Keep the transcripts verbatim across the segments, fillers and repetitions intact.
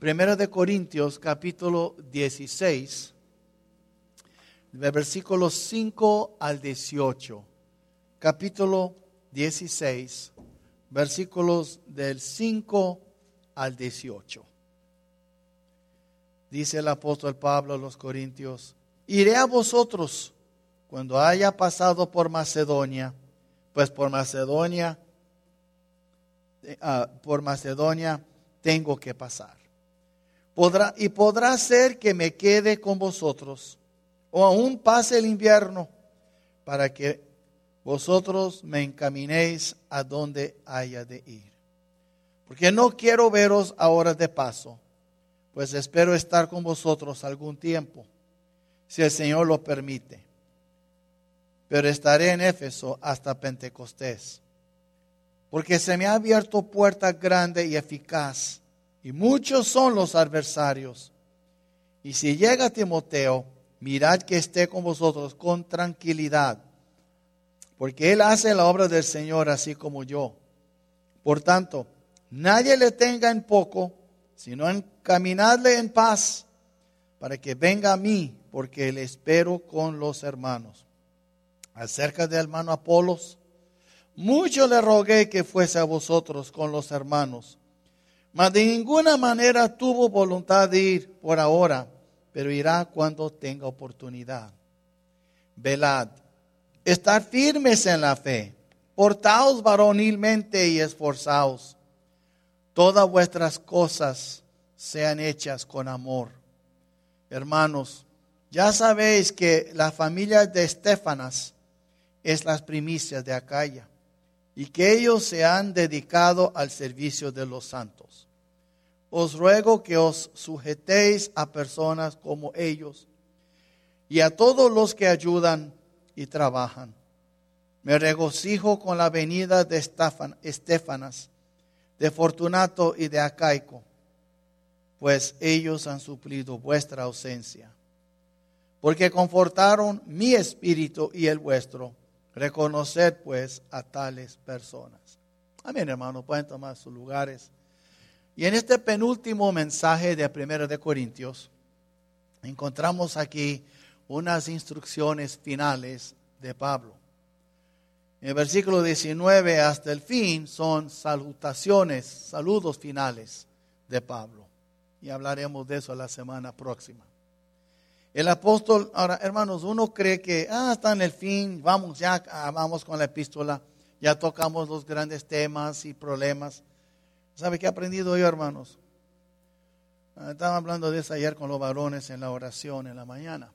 Primero de Corintios, capítulo dieciséis, de versículos cinco al dieciocho. Capítulo dieciséis, versículos del cinco al dieciocho. Dice el apóstol Pablo a los Corintios: iré a vosotros cuando haya pasado por Macedonia, pues por Macedonia, uh, por Macedonia tengo que pasar. Podrá, y podrá ser que me quede con vosotros, o aún pase el invierno, para que vosotros me encaminéis a donde haya de ir. Porque no quiero veros ahora de paso, pues espero estar con vosotros algún tiempo, si el Señor lo permite. Pero estaré en Éfeso hasta Pentecostés, porque se me ha abierto puerta grande y eficaz, y muchos son los adversarios. Y si llega Timoteo, mirad que esté con vosotros con tranquilidad, porque él hace la obra del Señor así como yo. Por tanto, nadie le tenga en poco, sino encaminadle en paz, para que venga a mí, porque le espero con los hermanos. Acerca del hermano Apolos, mucho le rogué que fuese a vosotros con los hermanos, mas de ninguna manera tuvo voluntad de ir por ahora, pero irá cuando tenga oportunidad. Velad, estad firmes en la fe, portaos varonilmente y esforzaos. Todas vuestras cosas sean hechas con amor. Hermanos, ya sabéis que la familia de Estéfanas es las primicias de Acaya, y que ellos se han dedicado al servicio de los santos. Os ruego que os sujetéis a personas como ellos y a todos los que ayudan y trabajan. Me regocijo con la venida de Estéfanas, de Fortunato y de Acaico, pues ellos han suplido vuestra ausencia. Porque confortaron mi espíritu y el vuestro. Reconoced pues a tales personas. Amén, hermanos, pueden tomar sus lugares. Y en este penúltimo mensaje de Primero de Corintios, encontramos aquí unas instrucciones finales de Pablo. En el versículo diecinueve hasta el fin son salutaciones, saludos finales de Pablo. Y hablaremos de eso la semana próxima. El apóstol, ahora hermanos, uno cree que ah, está en el fin, vamos ya, vamos con la epístola, ya tocamos los grandes temas y problemas. ¿Sabe qué he aprendido yo, hermanos? Estaba hablando de eso ayer con los varones en la oración en la mañana.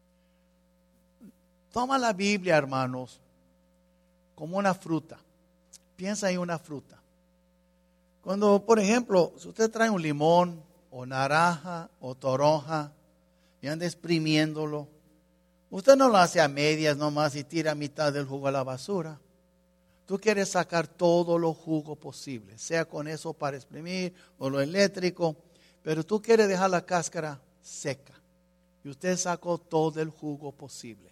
Toma la Biblia, hermanos, como una fruta. Piensa en una fruta. Cuando, por ejemplo, si usted trae un limón o naranja o toronja y anda exprimiéndolo, usted no lo hace a medias nomás y tira mitad del jugo a la basura. Tú quieres sacar todo lo jugo posible, sea con eso para exprimir o lo eléctrico, pero tú quieres dejar la cáscara seca. Y usted sacó todo el jugo posible.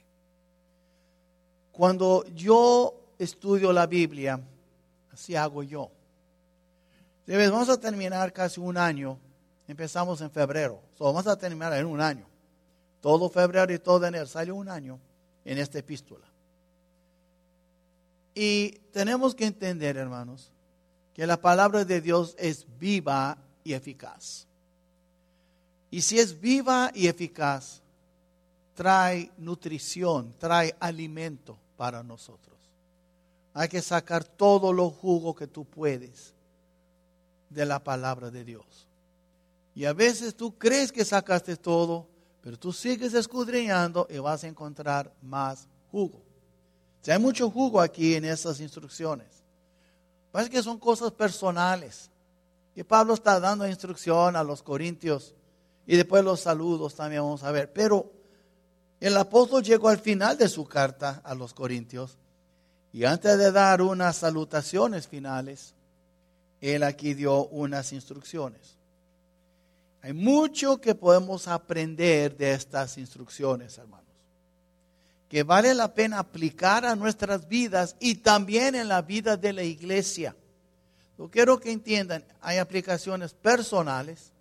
Cuando yo estudio la Biblia, así hago yo. Vamos a terminar casi un año, empezamos en febrero, so, vamos a terminar en un año. Todo febrero y todo enero, salió un año en esta epístola. Y tenemos que entender, hermanos, que la palabra de Dios es viva y eficaz. Y si es viva y eficaz, trae nutrición, trae alimento para nosotros. Hay que sacar todo lo jugo que tú puedes de la palabra de Dios. Y a veces tú crees que sacaste todo, pero tú sigues escudriñando y vas a encontrar más jugo. O sea, hay mucho jugo aquí en esas instrucciones. Parece que son cosas personales. Y Pablo está dando instrucción a los corintios. Y después los saludos también vamos a ver. Pero el apóstol llegó al final de su carta a los corintios. Y antes de dar unas salutaciones finales, él aquí dio unas instrucciones. Hay mucho que podemos aprender de estas instrucciones, hermanos, que vale la pena aplicar a nuestras vidas y también en la vida de la iglesia. Yo quiero que entiendan, hay aplicaciones personales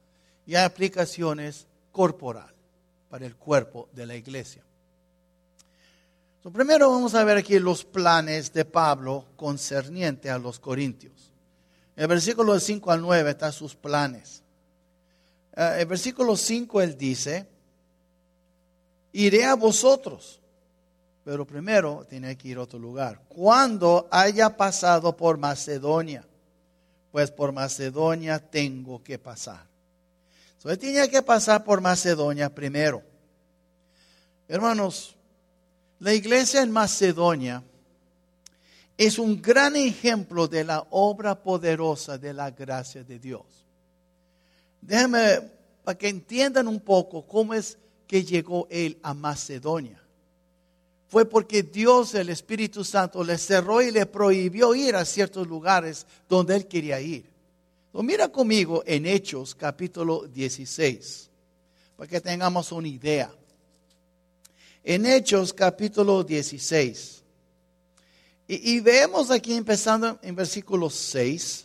y hay aplicaciones corporal para el cuerpo de la iglesia. So, primero vamos a ver aquí los planes de Pablo concerniente a los corintios. En el versículo cinco al nueve están sus planes. Uh, el versículo cinco él dice, iré a vosotros, pero primero tiene que ir a otro lugar. Cuando haya pasado por Macedonia, pues por Macedonia tengo que pasar. So, él tenía que pasar por Macedonia primero. Hermanos, la iglesia en Macedonia es un gran ejemplo de la obra poderosa de la gracia de Dios. Déjenme, para que entiendan un poco cómo es que llegó él a Macedonia. Fue porque Dios, el Espíritu Santo, le cerró y le prohibió ir a ciertos lugares donde él quería ir. So, mira conmigo en Hechos capítulo dieciséis, para que tengamos una idea. En Hechos capítulo dieciséis. Y, y vemos aquí empezando en versículo seis.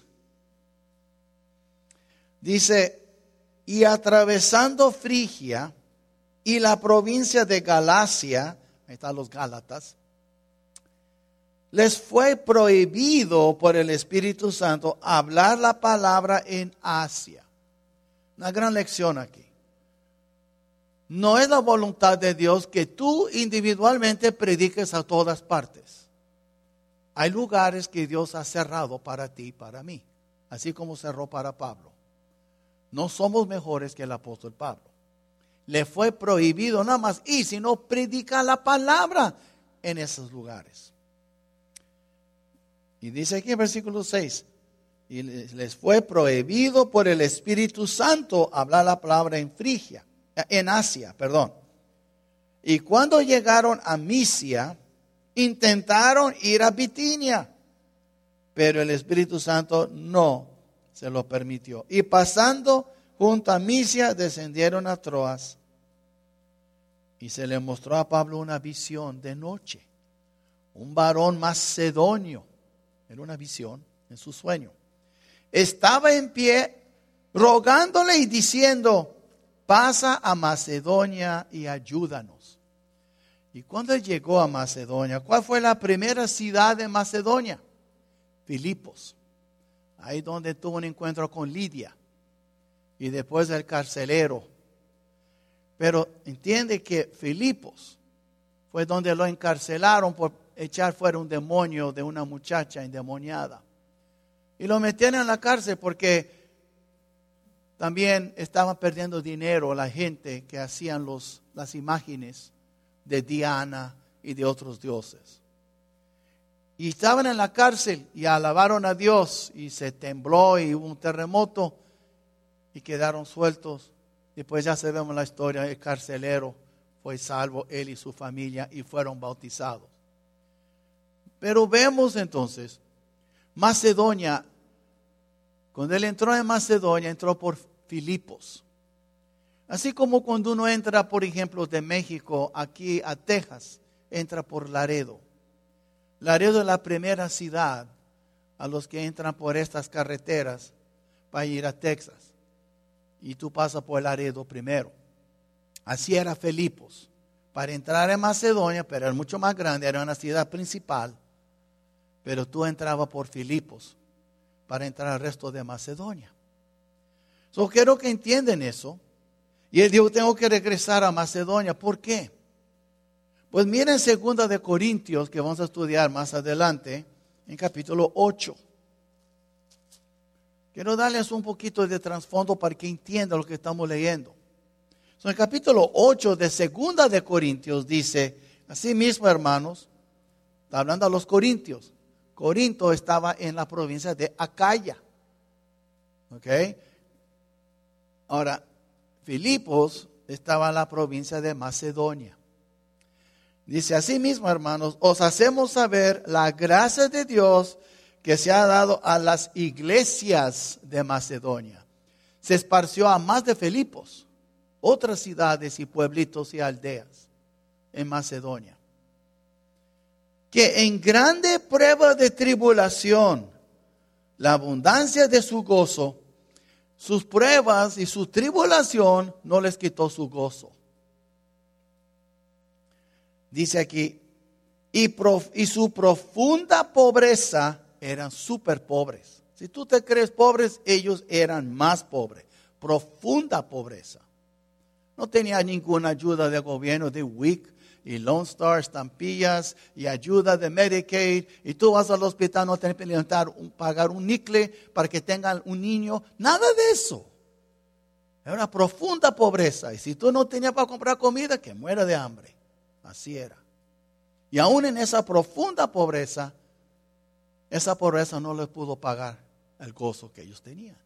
Dice, y atravesando Frigia y la provincia de Galacia, ahí están los Gálatas, les fue prohibido por el Espíritu Santo hablar la palabra en Asia. Una gran lección aquí. No es la voluntad de Dios que tú individualmente prediques a todas partes. Hay lugares que Dios ha cerrado para ti y para mí, así como cerró para Pablo. No somos mejores que el apóstol Pablo. Le fue prohibido nada más ir, sino predicar la palabra en esos lugares. Y dice aquí en versículo seis, y les fue prohibido por el Espíritu Santo hablar la palabra en Frigia. En Asia, perdón. Y cuando llegaron a Misia, intentaron ir a Bitinia, pero el Espíritu Santo no se lo permitió. Y pasando junto a Misia, descendieron a Troas. Y se le mostró a Pablo una visión de noche. Un varón macedonio, era una visión en su sueño, estaba en pie rogándole y diciendo, pasa a Macedonia y ayúdanos. Y cuando llegó a Macedonia, ¿cuál fue la primera ciudad de Macedonia? Filipos. Ahí donde tuvo un encuentro con Lidia. Y después el carcelero. Pero entiende que Filipos fue donde lo encarcelaron por echar fuera un demonio de una muchacha endemoniada. Y lo metieron en la cárcel porque también estaban perdiendo dinero la gente que hacían los, las imágenes de Diana y de otros dioses. Y estaban en la cárcel y alabaron a Dios y se tembló y hubo un terremoto y quedaron sueltos. Después ya sabemos la historia, el carcelero fue salvo, él y su familia, y fueron bautizados. Pero vemos entonces, Macedonia, cuando él entró en Macedonia, entró por Filipos. Así como cuando uno entra, por ejemplo, de México aquí a Texas, entra por Laredo. Laredo es la primera ciudad a los que entran por estas carreteras para ir a Texas. Y tú pasas por Laredo primero. Así era Filipos. Para entrar en Macedonia, pero era mucho más grande, era una ciudad principal. Pero tú entrabas por Filipos para entrar al resto de Macedonia. So, quiero que entiendan eso. Y él dijo, tengo que regresar a Macedonia. ¿Por qué? Pues miren segunda de Corintios, que vamos a estudiar más adelante, en capítulo ocho. Quiero darles un poquito de trasfondo para que entiendan lo que estamos leyendo. So, en el capítulo ocho de segunda de Corintios dice, así mismo, hermanos, está hablando a los corintios. Corinto estaba en la provincia de Acaya. ¿Ok? Ahora, Filipos estaba en la provincia de Macedonia. Dice, así mismo, hermanos, os hacemos saber la gracia de Dios que se ha dado a las iglesias de Macedonia. Se esparció a más de Filipos, otras ciudades y pueblitos y aldeas en Macedonia. Que en grande prueba de tribulación, la abundancia de su gozo, sus pruebas y su tribulación no les quitó su gozo. Dice aquí, y, prof, y su profunda pobreza, eran súper pobres. Si tú te crees pobres, ellos eran más pobres. Profunda pobreza. No tenía ninguna ayuda del gobierno, de W I C y Lone Star, estampillas y ayuda de Medicaid. Y tú vas al hospital, no tienes que levantar, un, pagar un nicle para que tengan un niño. Nada de eso. Era una profunda pobreza. Y si tú no tenías para comprar comida, que muera de hambre. Así era. Y aún en esa profunda pobreza, esa pobreza no les pudo pagar el gozo que ellos tenían.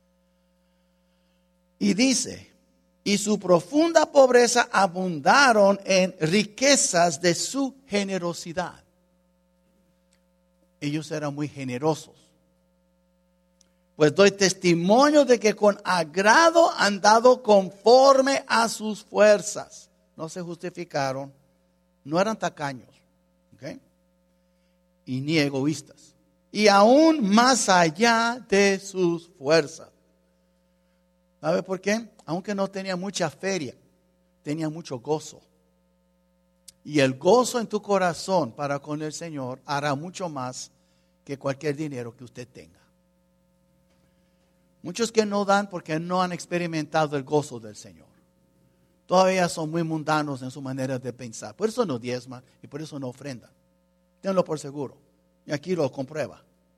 Y dice, y su profunda pobreza abundaron en riquezas de su generosidad. Ellos eran muy generosos. Pues doy testimonio de que con agrado han dado conforme a sus fuerzas. No se justificaron, no eran tacaños, ¿ok? Y ni egoístas. Y aún más allá de sus fuerzas. ¿Sabe por qué? Aunque no tenía mucha feria, tenía mucho gozo. Y el gozo en tu corazón para con el Señor hará mucho más que cualquier dinero que usted tenga. Muchos que no dan porque no han experimentado el gozo del Señor. Todavía son muy mundanos en su manera de pensar. Por eso no diezman y por eso no ofrendan. Tenlo por seguro. Y aquí lo comprueba.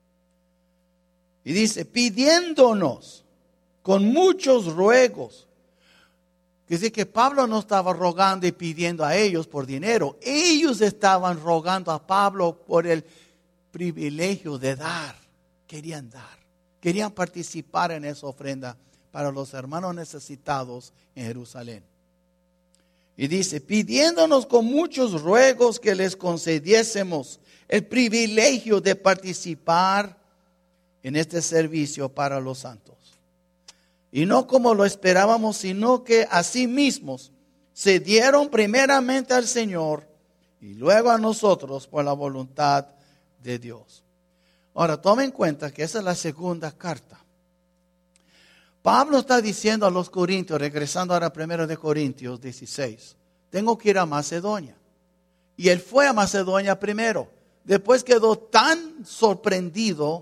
Y dice, pidiéndonos con muchos ruegos. Quiere decir que Pablo no estaba rogando y pidiendo a ellos por dinero. Ellos estaban rogando a Pablo por el privilegio de dar. Querían dar. Querían participar en esa ofrenda para los hermanos necesitados en Jerusalén. Y dice, pidiéndonos con muchos ruegos que les concediésemos el privilegio de participar en este servicio para los santos. Y no como lo esperábamos, sino que a sí mismos se dieron primeramente al Señor y luego a nosotros por la voluntad de Dios. Ahora, tomen en cuenta que esa es la segunda carta. Pablo está diciendo a los corintios, regresando ahora a primero de Corintios dieciséis, tengo que ir a Macedonia. Y él fue a Macedonia primero. Después quedó tan sorprendido,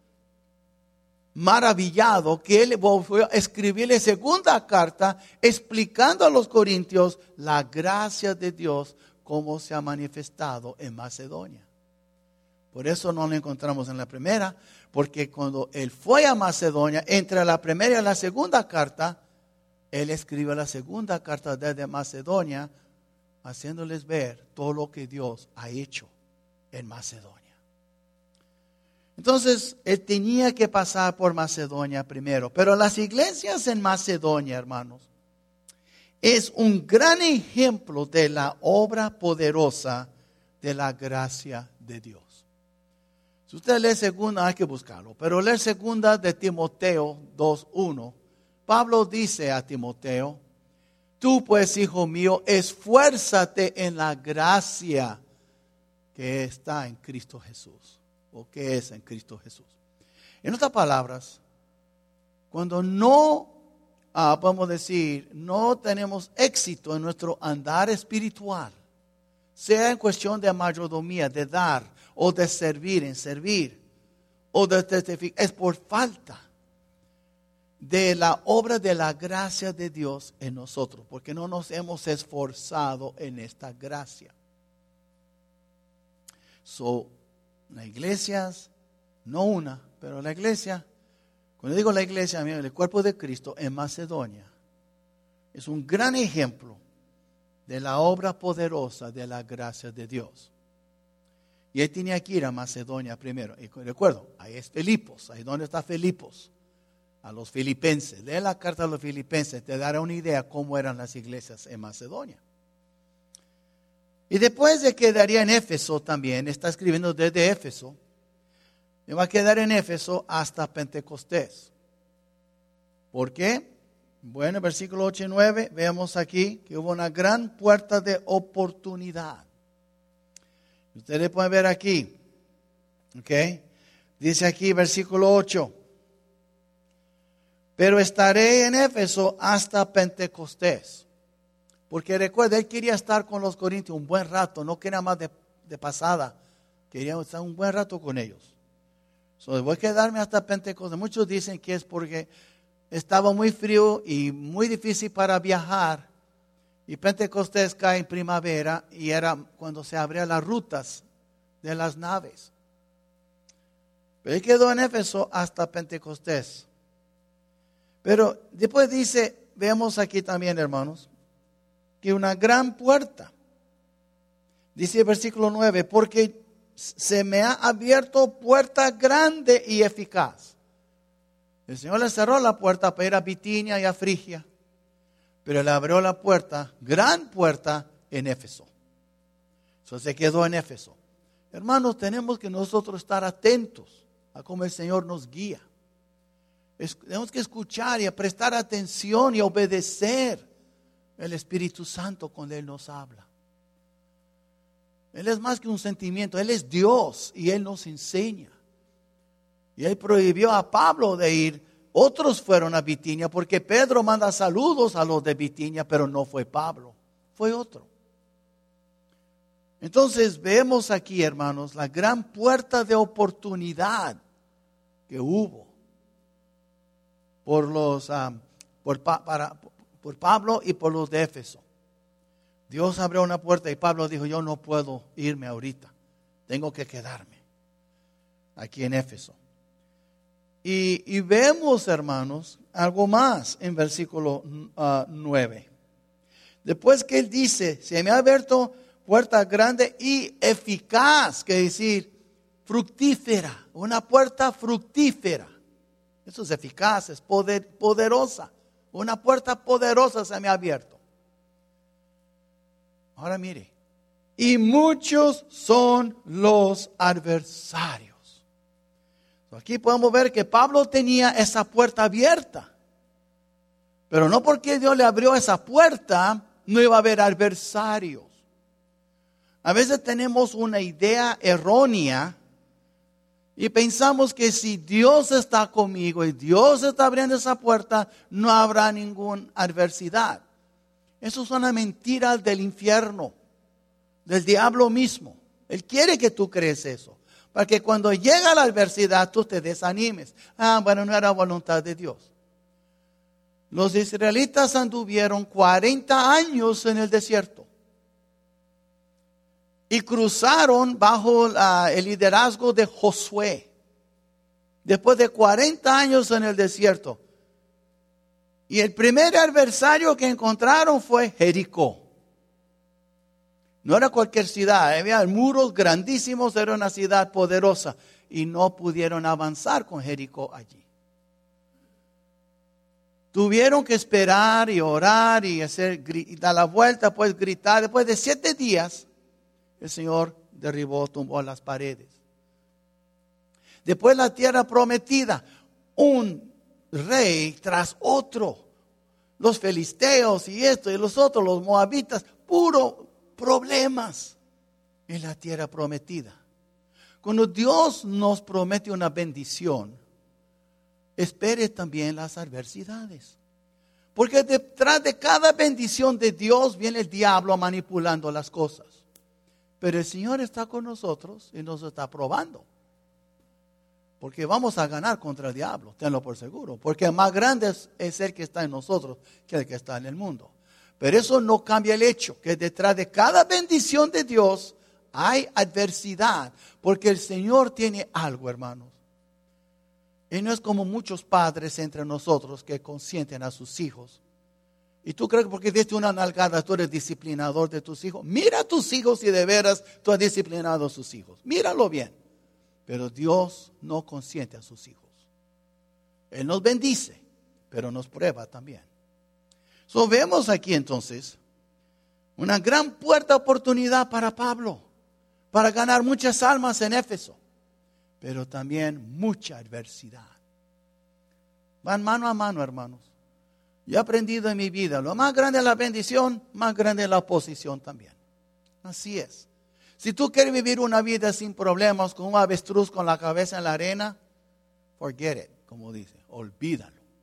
maravillado, que él volvió a escribirle segunda carta explicando a los corintios la gracia de Dios, cómo se ha manifestado en Macedonia. Por eso no lo encontramos en la primera, porque cuando él fue a Macedonia, entre la primera y la segunda carta, él escribe la segunda carta desde Macedonia, haciéndoles ver todo lo que Dios ha hecho en Macedonia. Entonces, él tenía que pasar por Macedonia primero. Pero las iglesias en Macedonia, hermanos, es un gran ejemplo de la obra poderosa de la gracia de Dios. Si usted lee segunda, hay que buscarlo, pero lee segunda de Timoteo dos uno. Pablo dice a Timoteo, tú pues, hijo mío, esfuérzate en la gracia que está en Cristo Jesús, o que es en Cristo Jesús. En otras palabras, cuando no, ah, podemos decir, no tenemos éxito en nuestro andar espiritual, sea en cuestión de mayordomía, de dar, o de servir, en servir, o de testificar, es por falta de la obra de la gracia de Dios en nosotros, porque no nos hemos esforzado en esta gracia. So, las iglesias, no una, pero la iglesia, cuando digo la iglesia, el cuerpo de Cristo en Macedonia, es un gran ejemplo de la obra poderosa de la gracia de Dios. Y él tenía que ir a Macedonia primero. Y recuerdo, ahí es Filipos, ahí donde está Filipos, a los filipenses. Lee la carta a los filipenses, te dará una idea cómo eran las iglesias en Macedonia. Y después de quedaría en Éfeso también, está escribiendo desde Éfeso, me va a quedar en Éfeso hasta Pentecostés. ¿Por qué? Bueno, versículo ocho y nueve, vemos aquí que hubo una gran puerta de oportunidad. Ustedes pueden ver aquí, ¿ok? Dice aquí versículo ocho. pero estaré en Éfeso hasta Pentecostés. Porque recuerda, él quería estar con los corintios un buen rato, no quería más de, de pasada, quería estar un buen rato con ellos. So, voy a quedarme hasta Pentecostés. Muchos dicen que es porque estaba muy frío y muy difícil para viajar. Y Pentecostés cae en primavera y era cuando se abrían las rutas de las naves. Pero él quedó en Éfeso hasta Pentecostés. Pero después dice, vemos aquí también, hermanos, que una gran puerta. Dice el versículo nueve, porque se me ha abierto puerta grande y eficaz. El Señor le cerró la puerta para ir a Bitinia y a Frigia, pero le abrió la puerta, gran puerta, en Éfeso. Entonces se quedó en Éfeso. Hermanos, tenemos que nosotros estar atentos a cómo el Señor nos guía. Es, tenemos que escuchar y prestar atención y obedecer el Espíritu Santo cuando Él nos habla. Él es más que un sentimiento, Él es Dios y Él nos enseña. Y Él prohibió a Pablo de ir. Otros fueron a Bitinia porque Pedro manda saludos a los de Bitinia, pero no fue Pablo, fue otro. Entonces vemos aquí, hermanos, la gran puerta de oportunidad que hubo por los um, por, para, por Pablo y por los de Éfeso. Dios abrió una puerta y Pablo dijo, yo no puedo irme ahorita, tengo que quedarme aquí en Éfeso. Y, y vemos, hermanos, algo más en versículo uh, nueve. Después que él dice, se me ha abierto puerta grande y eficaz, que decir, fructífera, una puerta fructífera. Eso es eficaz, es poder, poderosa. Una puerta poderosa se me ha abierto. Ahora mire, y muchos son los adversarios. Aquí podemos ver que Pablo tenía esa puerta abierta. Pero no porque Dios le abrió esa puerta, no iba a haber adversarios. A veces tenemos una idea errónea y pensamos que si Dios está conmigo y Dios está abriendo esa puerta, no habrá ninguna adversidad. Eso es una mentira del infierno, del diablo mismo. Él quiere que tú crees eso, para que cuando llega la adversidad tú te desanimes. Ah, bueno, no era voluntad de Dios. Los israelitas anduvieron cuarenta años en el desierto y cruzaron bajo la, el liderazgo de Josué. Después de cuarenta años en el desierto. Y el primer adversario que encontraron fue Jericó. No era cualquier ciudad, había muros grandísimos, era una ciudad poderosa. Y no pudieron avanzar con Jericó allí. Tuvieron que esperar y orar y hacer, y dar la vuelta, pues gritar. Después de siete días, el Señor derribó, tumbó las paredes. Después la tierra prometida, un rey tras otro. Los filisteos y esto y los otros, los moabitas, puro problemas en la tierra prometida. Cuando Dios nos promete una bendición, espere también las adversidades. Porque detrás de cada bendición de Dios viene el diablo manipulando las cosas. Pero el Señor está con nosotros y nos está probando. Porque vamos a ganar contra el diablo, tenlo por seguro. Porque más grande es, es el que está en nosotros que el que está en el mundo. Pero eso no cambia el hecho que detrás de cada bendición de Dios hay adversidad. Porque el Señor tiene algo, hermanos. Y no es como muchos padres entre nosotros que consienten a sus hijos. Y tú crees que porque diste una nalgada tú eres disciplinador de tus hijos. Mira a tus hijos si de veras tú has disciplinado a sus hijos. Míralo bien. Pero Dios no consiente a sus hijos. Él nos bendice, pero nos prueba también. So, vemos aquí entonces una gran puerta de oportunidad para Pablo, para ganar muchas almas en Éfeso, pero también mucha adversidad. Van mano a mano, hermanos. Yo he aprendido en mi vida, lo más grande es la bendición, más grande es la oposición también. Así es. Si tú quieres vivir una vida sin problemas, con un avestruz con la cabeza en la arena, forget it, como dice, olvídalo.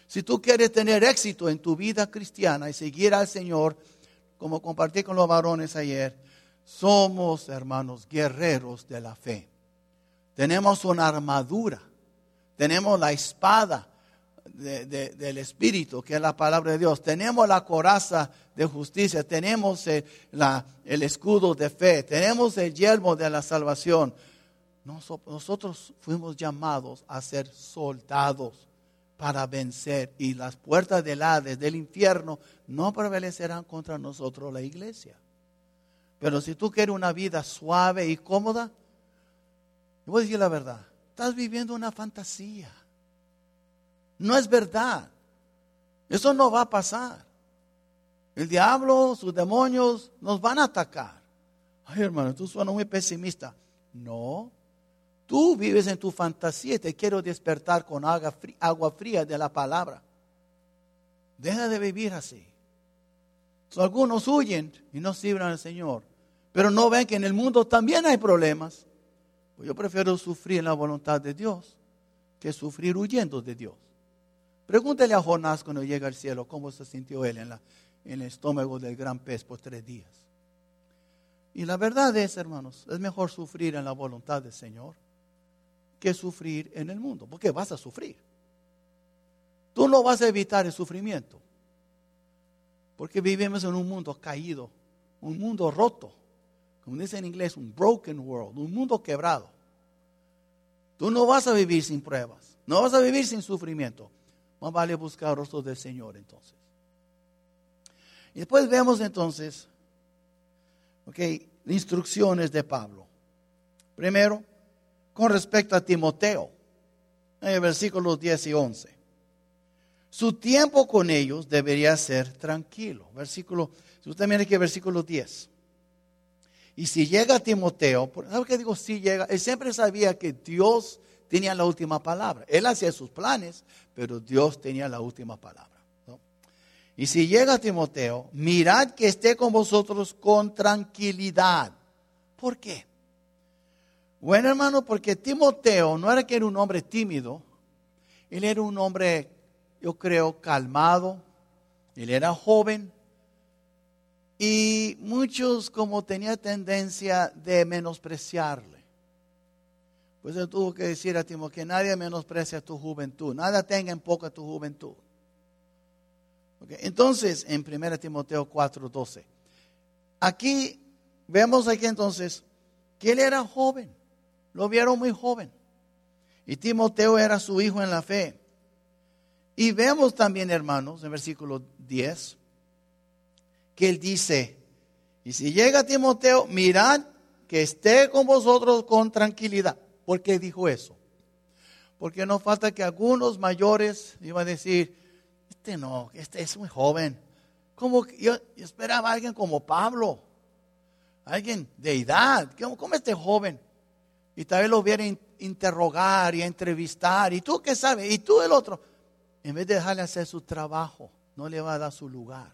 Si tú quieres tener éxito en tu vida cristiana y seguir al Señor, como compartí con los varones ayer, somos, hermanos, guerreros de la fe. Tenemos una armadura, tenemos la espada de, de, del Espíritu, que es la palabra de Dios. Tenemos la coraza de justicia, tenemos el, la, el escudo de fe, tenemos el yelmo de la salvación. Nosotros fuimos llamados a ser soldados para vencer, y las puertas del Hades, del infierno, no prevalecerán contra nosotros, la iglesia. Pero si tú quieres una vida suave y cómoda, yo voy a decir la verdad, estás viviendo una fantasía. No es verdad. Eso no va a pasar. El diablo, sus demonios nos van a atacar. Ay, hermano, tú suenas muy pesimista. No. Tú vives en tu fantasía y te quiero despertar con agua fría, agua fría de la palabra. Deja de vivir así. So, algunos huyen y no sirven al Señor, pero no ven que en el mundo también hay problemas. Pues yo prefiero sufrir en la voluntad de Dios que sufrir huyendo de Dios. Pregúntale a Jonás cuando llega al cielo cómo se sintió él en, la, en el estómago del gran pez por tres días. Y la verdad es, hermanos, es mejor sufrir en la voluntad del Señor que sufrir en el mundo, porque vas a sufrir. Tú no vas a evitar el sufrimiento, porque vivimos en un mundo caído, un mundo roto, como dice en inglés, un broken world, un mundo quebrado. Tú no vas a vivir sin pruebas, no vas a vivir sin sufrimiento. Más vale buscar el rostro del Señor entonces. Y después vemos entonces, ok, instrucciones de Pablo. Primero, con respecto a Timoteo, en el versículos diez y once. Su tiempo con ellos debería ser tranquilo. Versículo, si usted mira aquí el versículo diez. Y si llega Timoteo, ¿sabe qué digo? Si llega, él siempre sabía que Dios tenía la última palabra. Él hacía sus planes, pero Dios tenía la última palabra, ¿no? Y si llega Timoteo, mirad que esté con vosotros con tranquilidad. ¿Por qué? Bueno, hermano, porque Timoteo no era que era un hombre tímido. Él era un hombre, yo creo, calmado. Él era joven. Y muchos como tenía tendencia de menospreciarle. Pues él tuvo que decir a Timoteo que nadie menosprecia tu juventud. Nada tenga en poco tu juventud. Okay. Entonces, en primera Timoteo cuatro doce. Aquí, vemos aquí entonces que él era joven. Lo vieron muy joven. Y Timoteo era su hijo en la fe. Y vemos también, hermanos, en versículo diez, que él dice, y si llega Timoteo, mirad que esté con vosotros con tranquilidad. ¿Por qué dijo eso? Porque no falta que algunos mayores iban a decir, este no, este es muy joven. Como yo, yo esperaba a alguien como Pablo, alguien de edad, como, como este joven. Y tal vez lo viera a interrogar y a entrevistar. ¿Y tú qué sabes? ¿Y tú el otro? En vez de dejarle hacer su trabajo, no le va a dar su lugar.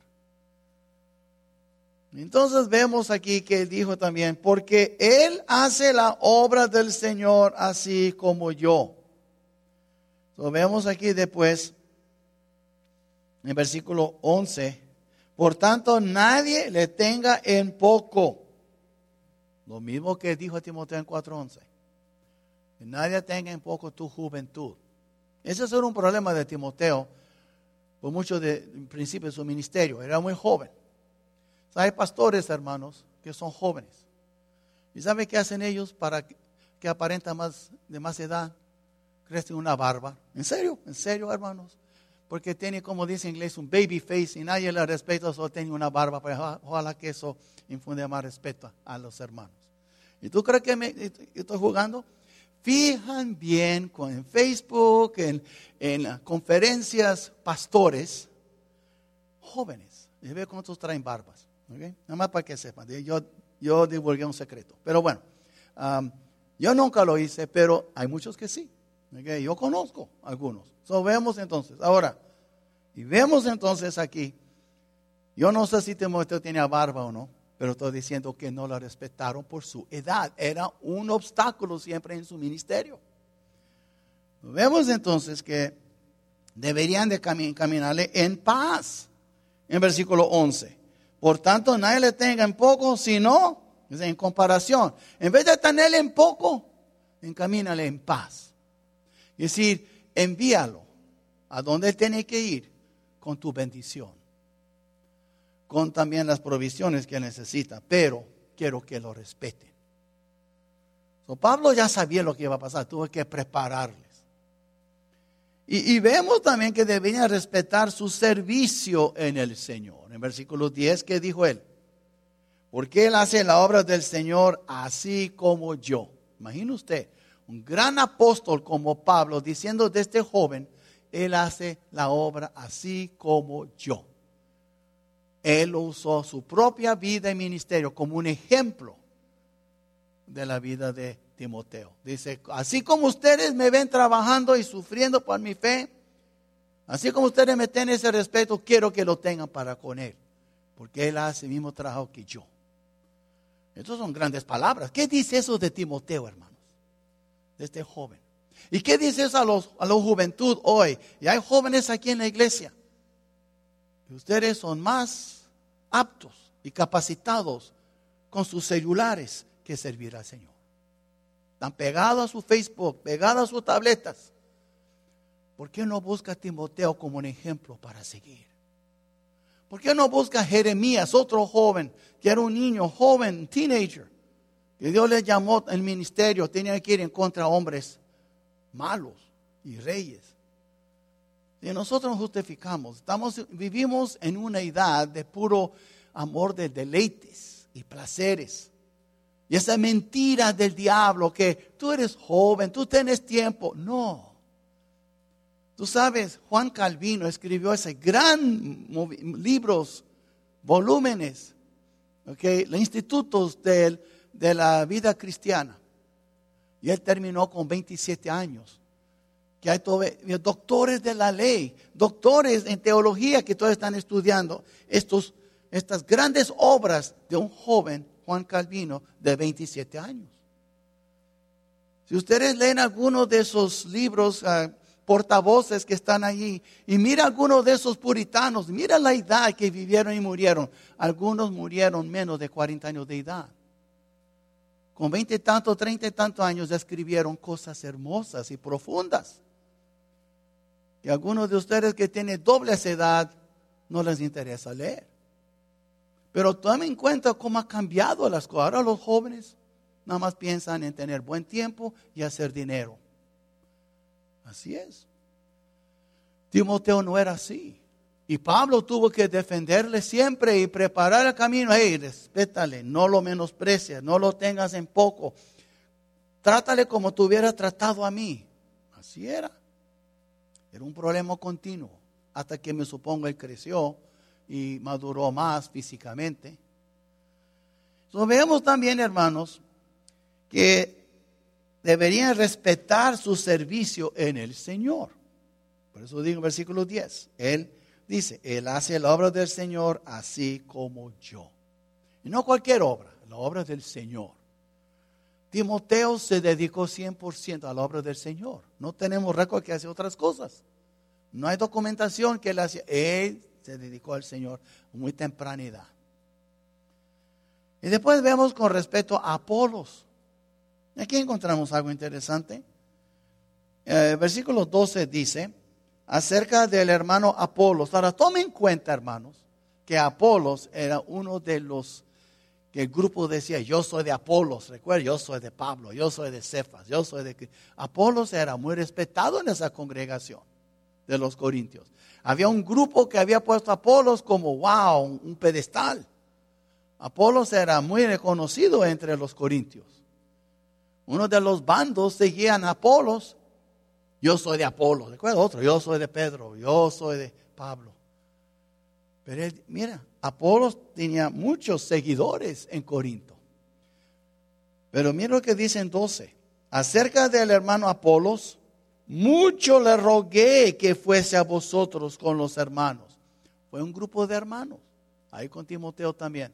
Entonces vemos aquí que él dijo también, porque él hace la obra del Señor así como yo. Lo vemos aquí después, en versículo once. Por tanto, nadie le tenga en poco. Lo mismo que dijo a Timoteo en cuatro once. Que nadie tenga en poco tu juventud. Ese era un problema de Timoteo por mucho de en principio de su ministerio. Era muy joven. Hay pastores, hermanos, que son jóvenes. ¿Y sabe qué hacen ellos para que, que aparentan más, de más edad? Crecen una barba. ¿En serio? ¿En serio, hermanos? Porque tiene, como dice en inglés, un baby face y nadie le respeta, solo tiene una barba. Pues, ojalá que eso infunde más respeto a los hermanos. ¿Y tú crees que me, estoy jugando? Fijan bien con, en Facebook, en, en conferencias, pastores jóvenes. Y ve cuántos traen barbas. Okay. Nada más para que sepan, yo, yo divulgué un secreto. Pero bueno, um, yo nunca lo hice, pero hay muchos que sí. Okay. Yo conozco algunos. So, vemos entonces, ahora, y vemos entonces aquí, yo no sé si Timoteo tenía barba o no, pero estoy diciendo que no lo respetaron por su edad. Era un obstáculo siempre en su ministerio. Vemos entonces que deberían de cami- caminarle en paz. En versículo once. Por tanto, nadie le tenga en poco, sino en comparación. En vez de tenerle en poco, encamínale en paz. Es decir, envíalo a donde él tiene que ir con tu bendición. Con también las provisiones que necesita. Pero quiero que lo respeten. So, Pablo ya sabía lo que iba a pasar. Tuvo que prepararles. Y, y vemos también que debían respetar su servicio en el Señor. En versículo diez, ¿qué dijo él? Porque él hace la obra del Señor así como yo. Imagina usted, un gran apóstol como Pablo diciendo de este joven, él hace la obra así como yo. Él usó su propia vida y ministerio como un ejemplo de la vida de Timoteo. Dice, así como ustedes me ven trabajando y sufriendo por mi fe, así como ustedes me tienen ese respeto, quiero que lo tengan para con él. Porque él hace el mismo trabajo que yo. Estas son grandes palabras. ¿Qué dice eso de Timoteo, hermanos? De este joven. ¿Y qué dice eso a, los, a la juventud hoy? Y hay jóvenes aquí en la iglesia. Y ustedes son más aptos y capacitados con sus celulares que servir al Señor. Están pegados a su Facebook, pegados a sus tabletas. ¿Por qué no busca a Timoteo como un ejemplo para seguir? ¿Por qué no busca a Jeremías, otro joven, que era un niño joven, teenager, que Dios le llamó al ministerio, tenía que ir en contra de hombres malos y reyes? Y nosotros nos justificamos, estamos, vivimos en una edad de puro amor de deleites y placeres. Y esa mentira del diablo que tú eres joven, tú tienes tiempo. No. Tú sabes, Juan Calvino escribió ese gran libros, volúmenes, okay, los institutos de, de la vida cristiana. Y él terminó con veintisiete años. Que hay todo, doctores de la ley, doctores en teología que todos están estudiando estos, estas grandes obras de un joven, Juan Calvino, de veintisiete años. Si ustedes leen algunos de esos libros, uh, portavoces que están allí, y mira algunos de esos puritanos, mira la edad que vivieron y murieron. Algunos murieron menos de cuarenta años de edad. Con veinte y tantos, treinta y tantos años escribieron cosas hermosas y profundas. Y algunos de ustedes que tienen doble esa edad no les interesa leer. Pero tomen en cuenta cómo ha cambiado las cosas. Ahora los jóvenes nada más piensan en tener buen tiempo y hacer dinero. Así es. Timoteo no era así. Y Pablo tuvo que defenderle siempre y preparar el camino. Hey, respétale, no lo menosprecies, no lo tengas en poco. Trátale como te hubiera tratado a mí. Así era. Era un problema continuo. Hasta que me supongo él creció y maduró más físicamente. Entonces vemos también, hermanos, que deberían respetar su servicio en el Señor. Por eso digo en versículo diez. Él dice, Él hace la obra del Señor así como yo. Y no cualquier obra, la obra del Señor. Timoteo se dedicó cien por ciento a la obra del Señor. No tenemos récord que hace otras cosas. No hay documentación que él hacía. Él se dedicó al Señor a muy temprana edad. Y después vemos con respecto a Apolos. Aquí encontramos algo interesante. Eh, versículo doce dice, acerca del hermano Apolos. Ahora tomen en cuenta, hermanos, que Apolos era uno de los que el grupo decía, yo soy de Apolos, recuerda, yo soy de Pablo, yo soy de Cefas, yo soy de... Apolos era muy respetado en esa congregación de los corintios. Había un grupo que había puesto a Apolos como, wow, un pedestal. Apolos era muy reconocido entre los corintios. Uno de los bandos seguían a Apolos. Yo soy de Apolos, recuerda otro, yo soy de Pedro, yo soy de Pablo. Pero él, mira, Apolos tenía muchos seguidores en Corinto. Pero mira lo que dice en doce. Acerca del hermano Apolos, mucho le rogué que fuese a vosotros con los hermanos. Fue un grupo de hermanos, ahí con Timoteo también.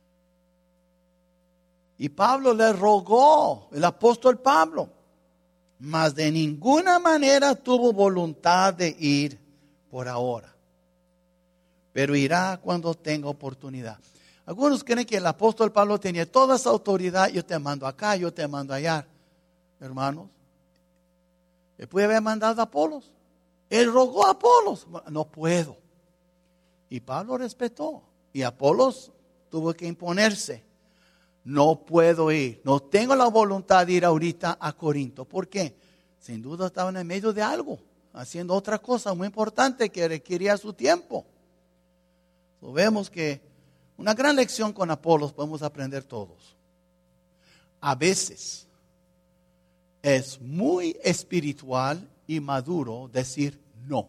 Y Pablo le rogó, el apóstol Pablo, mas de ninguna manera tuvo voluntad de ir por ahora, pero irá cuando tenga oportunidad. Algunos creen que el apóstol Pablo tenía toda esa autoridad. Yo te mando acá, yo te mando allá. Hermanos, él puede haber mandado a Apolos. Él rogó a Apolos. No puedo. Y Pablo respetó. Y Apolos tuvo que imponerse. No puedo ir. No tengo la voluntad de ir ahorita a Corinto. ¿Por qué? Sin duda estaba en el medio de algo, haciendo otra cosa muy importante que requería su tiempo. So, vemos que una gran lección con Apolos podemos aprender todos. A veces es muy espiritual y maduro decir no.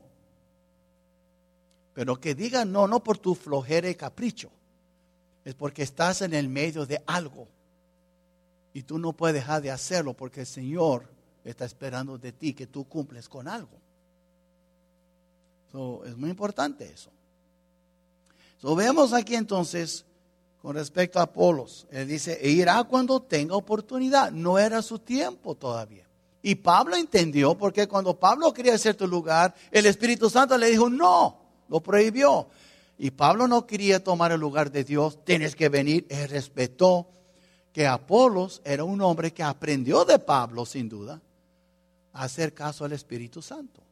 Pero que diga no, no por tu flojera y capricho. Es porque estás en el medio de algo. Y tú no puedes dejar de hacerlo porque el Señor está esperando de ti que tú cumples con algo. So, es muy importante eso. So, vemos aquí entonces, con respecto a Apolos, él dice, e irá cuando tenga oportunidad. No era su tiempo todavía. Y Pablo entendió, porque cuando Pablo quería hacer tu lugar, el Espíritu Santo le dijo, no, lo prohibió. Y Pablo no quería tomar el lugar de Dios, tienes que venir. Él respetó que Apolos era un hombre que aprendió de Pablo, sin duda, a hacer caso al Espíritu Santo.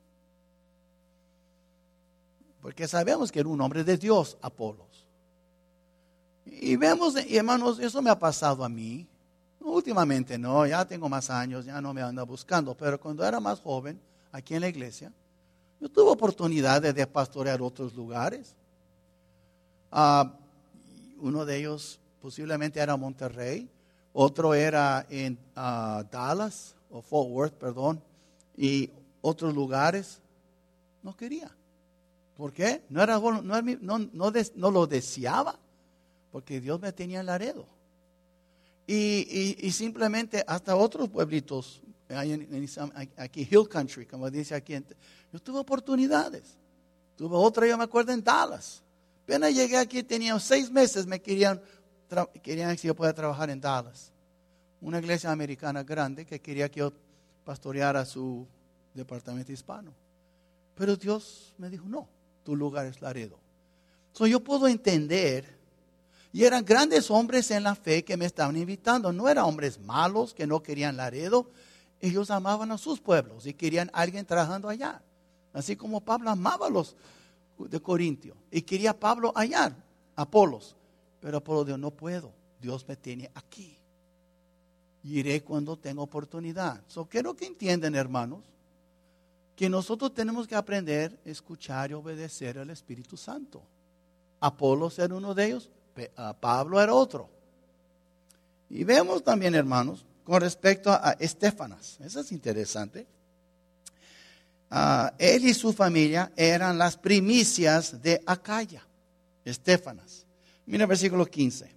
Porque sabemos que era un hombre de Dios, Apolos. Y vemos, y hermanos, eso me ha pasado a mí. Últimamente no, ya tengo más años, ya no me ando buscando. Pero cuando era más joven, aquí en la iglesia, yo tuve oportunidad de pastorear otros lugares. Uh, uno de ellos posiblemente era Monterrey. Otro era en uh, Dallas, o Fort Worth, perdón. Y otros lugares. No quería. ¿Por qué? No, era, no, no, no, des, no lo deseaba, porque Dios me tenía en Laredo. Y, y, y simplemente hasta otros pueblitos, aquí Hill Country, como dice aquí, yo tuve oportunidades. Tuve otra, yo me acuerdo, en Dallas. Apenas llegué aquí, tenía seis meses, me querían, querían que yo pueda trabajar en Dallas. Una iglesia americana grande que quería que yo pastoreara su departamento hispano. Pero Dios me dijo, no. Tu lugar es Laredo. So, yo puedo entender, y eran grandes hombres en la fe que me estaban invitando. No eran hombres malos que no querían Laredo. Ellos amaban a sus pueblos y querían a alguien trabajando allá. Así como Pablo amaba a los de Corintio y quería a Pablo allá, Apolos. Pero Apolo dijo, no puedo, Dios me tiene aquí. Y iré cuando tenga oportunidad. So, quiero que entiendan, hermanos, que nosotros tenemos que aprender a escuchar y obedecer al Espíritu Santo. Apolos era uno de ellos, Pablo era otro. Y vemos también, hermanos, con respecto a Estéfanas. Eso es interesante. Uh, él y su familia eran las primicias de Acaya. Estéfanas. Mira el versículo quince.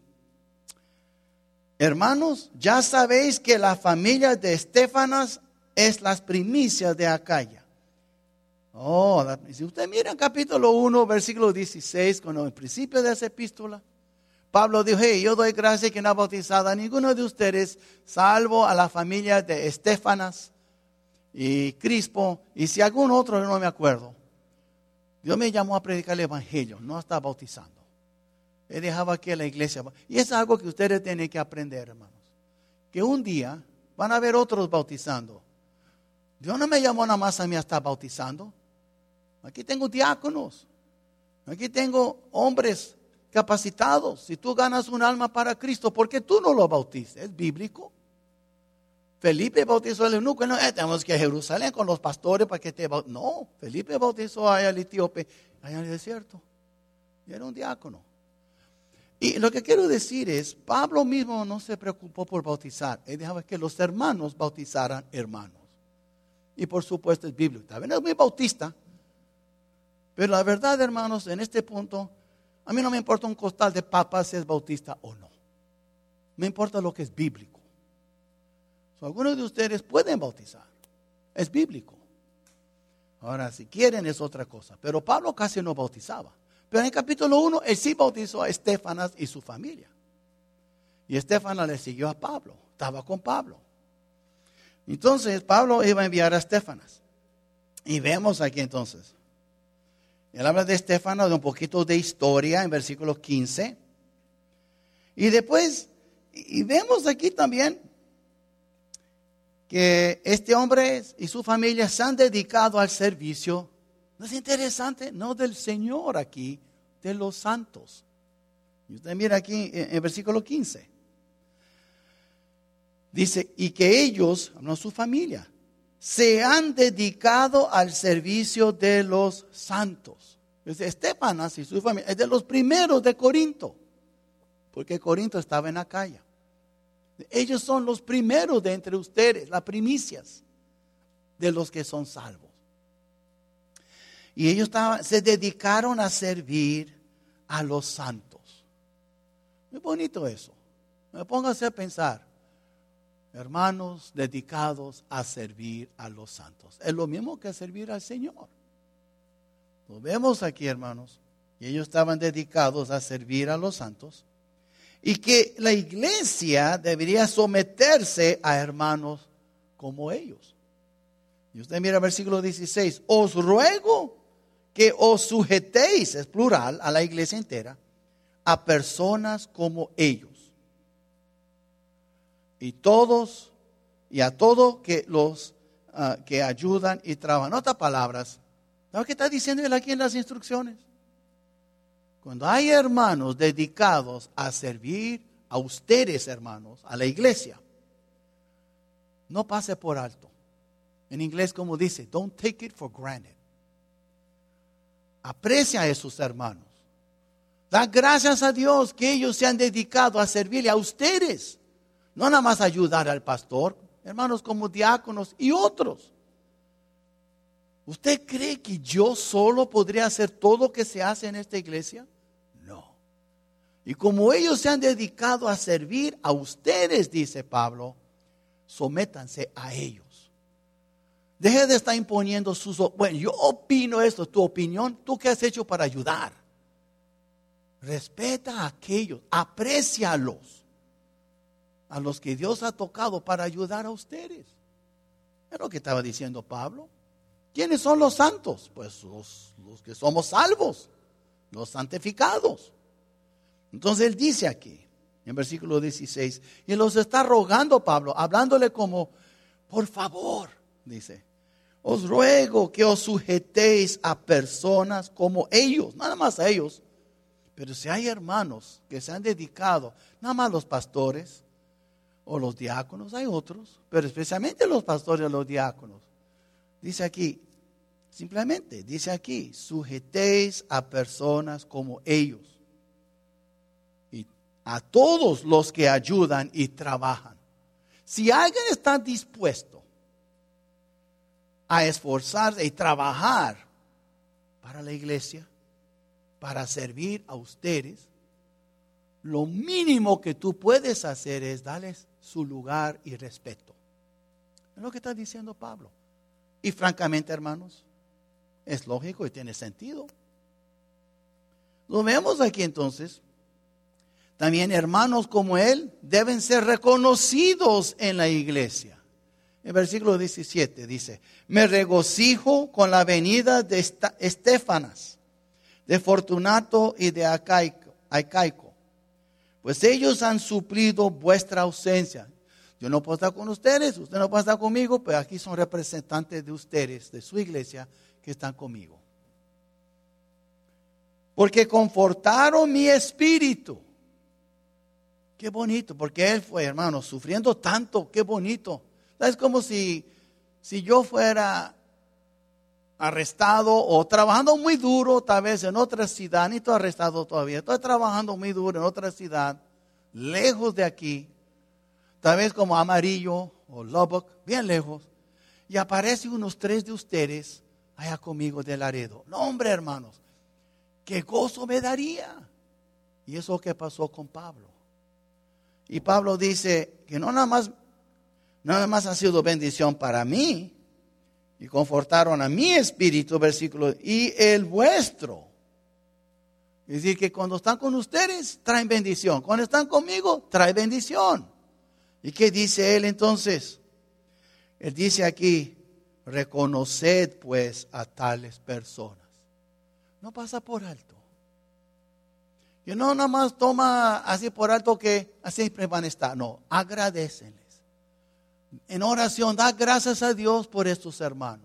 Hermanos, ya sabéis que la familia de Estéfanas es las primicias de Acaya. Oh, si usted mira en capítulo uno, versículo dieciséis, con el principio de esa epístola, Pablo dijo, hey, yo doy gracia que no ha bautizado a ninguno de ustedes, salvo a la familia de Estéfanas y Crispo, y si algún otro no me acuerdo. Dios me llamó a predicar el evangelio, no está bautizando. Él dejaba aquí a la iglesia. Y es algo que ustedes tienen que aprender, hermanos. Que un día van a haber otros bautizando. Dios no me llamó nada más a mí a estar bautizando. Aquí tengo diáconos. Aquí tengo hombres capacitados. Si tú ganas un alma para Cristo, ¿por qué tú no lo bautizas? Es bíblico. Felipe bautizó al eunuco. No, eh, tenemos que ir a Jerusalén con los pastores para que te bauticen. No, Felipe bautizó allá al etíope, allá en el desierto. Y era un diácono. Y lo que quiero decir es, Pablo mismo no se preocupó por bautizar. Él dejaba que los hermanos bautizaran hermanos. Y por supuesto es bíblico. También es muy bautista. Pero la verdad, hermanos, en este punto, a mí no me importa un costal de papas si es bautista o no. Me importa lo que es bíblico. So, algunos de ustedes pueden bautizar. Es bíblico. Ahora, si quieren es otra cosa. Pero Pablo casi no bautizaba. Pero en el capítulo uno, él sí bautizó a Estéfanas y su familia. Y Estéfanas le siguió a Pablo. Estaba con Pablo. Entonces Pablo iba a enviar a Estefanas. Y vemos aquí entonces. Él habla de Estefanas, de un poquito de historia en versículo quince. Y después, y vemos aquí también que este hombre y su familia se han dedicado al servicio. ¿No es interesante? No del Señor aquí, de los santos. Y usted mira aquí en el versículo quince. Dice, y que ellos, no su familia, se han dedicado al servicio de los santos. Dice, Estefanas y su familia es de los primeros de Corinto, porque Corinto estaba en Acaya. Ellos son los primeros de entre ustedes, las primicias de los que son salvos. Y ellos estaban, se dedicaron a servir a los santos. Muy bonito eso. Me póngase a pensar. Hermanos dedicados a servir a los santos. Es lo mismo que servir al Señor. Lo vemos aquí, hermanos. Y ellos estaban dedicados a servir a los santos. Y que la iglesia debería someterse a hermanos como ellos. Y usted mira el versículo dieciséis. Os ruego que os sujetéis, es plural, a la iglesia entera, a personas como ellos. Y todos, y a todos que los uh, que ayudan y trabajan. En otras palabras, ¿sabes qué está diciendo él aquí en las instrucciones? Cuando hay hermanos dedicados a servir a ustedes, hermanos, a la iglesia, no pase por alto. En inglés, como dice, don't take it for granted. Aprecia a esos hermanos. Da gracias a Dios que ellos se han dedicado a servirle a ustedes. No nada más ayudar al pastor, hermanos como diáconos y otros. ¿Usted cree que yo solo podría hacer todo lo que se hace en esta iglesia? No. Y como ellos se han dedicado a servir a ustedes, dice Pablo, sométanse a ellos. Deje de estar imponiendo sus... Bueno, yo opino esto, tu opinión, ¿tú qué has hecho para ayudar? Respeta a aquellos, aprécialos, a los que Dios ha tocado para ayudar a ustedes. Es lo que estaba diciendo Pablo. ¿Quiénes son los santos? Pues los, los que somos salvos, los santificados. Entonces él dice aquí, en versículo dieciséis, y los está rogando Pablo, hablándole como, por favor, dice, os ruego que os sujetéis a personas como ellos, nada más a ellos. Pero si hay hermanos que se han dedicado, nada más los pastores o los diáconos, hay otros, pero especialmente los pastores o los diáconos. Dice aquí, simplemente, dice aquí, sujetéis a personas como ellos. Y a todos los que ayudan y trabajan. Si alguien está dispuesto a esforzarse y trabajar para la iglesia, para servir a ustedes, lo mínimo que tú puedes hacer es darles su lugar y respeto. Es lo que está diciendo Pablo. Y francamente, hermanos, es lógico y tiene sentido. Lo vemos aquí entonces. También hermanos como él deben ser reconocidos en la iglesia. En versículo diecisiete dice, me regocijo con la venida de Estefanas, de Fortunato y de Acaico, Acaico, pues ellos han suplido vuestra ausencia. Yo no puedo estar con ustedes, usted no puede estar conmigo, pero aquí son representantes de ustedes, de su iglesia, que están conmigo. Porque confortaron mi espíritu. Qué bonito, porque él fue, hermano, sufriendo tanto, qué bonito. Es como si, si yo fuera arrestado o trabajando muy duro, tal vez en otra ciudad, ni estoy arrestado todavía, estoy trabajando muy duro en otra ciudad, lejos de aquí, tal vez como Amarillo o Lubbock, bien lejos, y aparece unos tres de ustedes allá conmigo de Laredo. No, hombre, hermanos, qué gozo me daría. Y eso que pasó con Pablo. Y Pablo dice que no nada más Nada más ha sido bendición para mí. Y confortaron a mi espíritu, versículo, y el vuestro. Es decir, que cuando están con ustedes, traen bendición. Cuando están conmigo, trae bendición. ¿Y qué dice él entonces? Él dice aquí, reconoced pues a tales personas. No pasa por alto. Que no nada más toma así por alto que así van a estar. No, agradécenles. En oración, da gracias a Dios por estos hermanos.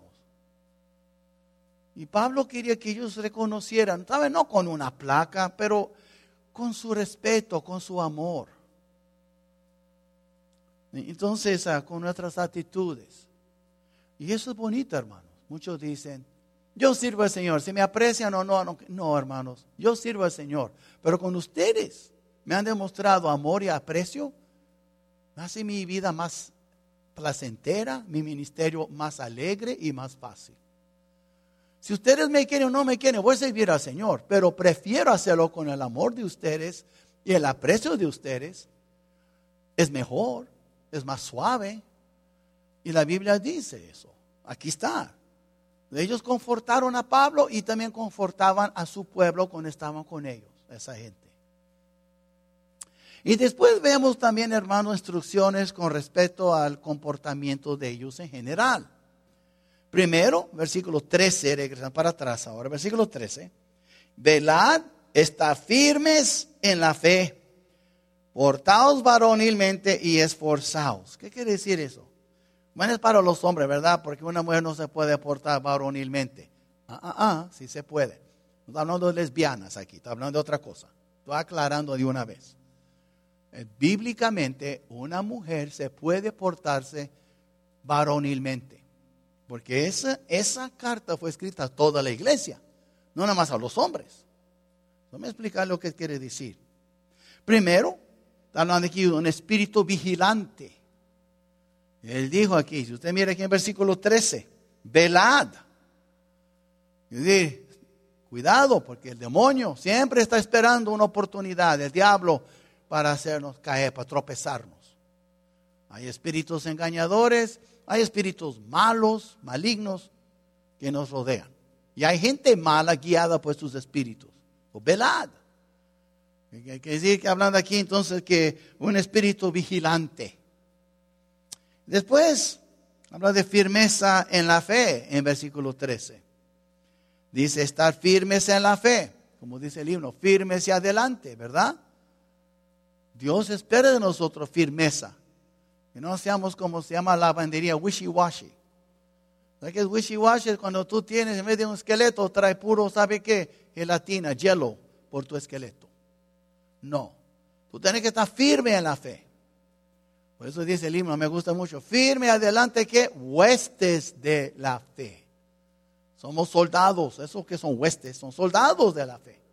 Y Pablo quería que ellos reconocieran, ¿sabe? No con una placa, pero con su respeto, con su amor. Entonces, con nuestras actitudes. Y eso es bonito, hermanos. Muchos dicen, yo sirvo al Señor. Si me aprecian o no, no, no, hermanos. Yo sirvo al Señor. Pero con ustedes me han demostrado amor y aprecio. Hace mi vida más placentera, mi ministerio más alegre y más fácil. Si ustedes me quieren o no me quieren, voy a servir al Señor. Pero prefiero hacerlo con el amor de ustedes y el aprecio de ustedes. Es mejor, es más suave. Y la Biblia dice eso. Aquí está. Ellos confortaron a Pablo y también confortaban a su pueblo cuando estaban con ellos, esa gente. Y después vemos también, hermanos, instrucciones con respecto al comportamiento de ellos en general. Primero, versículo trece, regresan para atrás ahora, versículo trece. Velad, estad firmes en la fe, portaos varonilmente y esforzaos. ¿Qué quiere decir eso? Bueno, es para los hombres, ¿verdad? Porque una mujer no se puede portar varonilmente. Ah, ah, ah, sí se puede. No está hablando de lesbianas aquí, está hablando de otra cosa. Estoy aclarando de una vez. Bíblicamente, una mujer se puede portarse varonilmente. Porque esa, esa carta fue escrita a toda la iglesia, no nada más a los hombres. Déjame explicar lo que quiere decir. Primero, está hablando aquí de un espíritu vigilante. Él dijo aquí, si usted mira aquí en versículo trece, velad. Es decir, cuidado, porque el demonio siempre está esperando una oportunidad, el diablo, para hacernos caer, para tropezarnos. Hay espíritus engañadores, hay espíritus malos, malignos, que nos rodean. Y hay gente mala guiada por sus espíritus. O velad. Hay que decir que hablando aquí entonces que un espíritu vigilante. Después habla de firmeza en la fe en versículo trece. Dice estar firmes en la fe, como dice el himno, firmes hacia adelante, ¿verdad? Dios espera de nosotros firmeza. Que no seamos como se llama la lavandería, wishy-washy. ¿Sabes qué es wishy-washy? Es cuando tú tienes en vez de un esqueleto, trae puro, ¿sabe qué? Gelatina, hielo por tu esqueleto. No. Tú tienes que estar firme en la fe. Por eso dice el himno, me gusta mucho. Firme adelante que huestes de la fe. Somos soldados. Esos que son huestes, son soldados de la fe.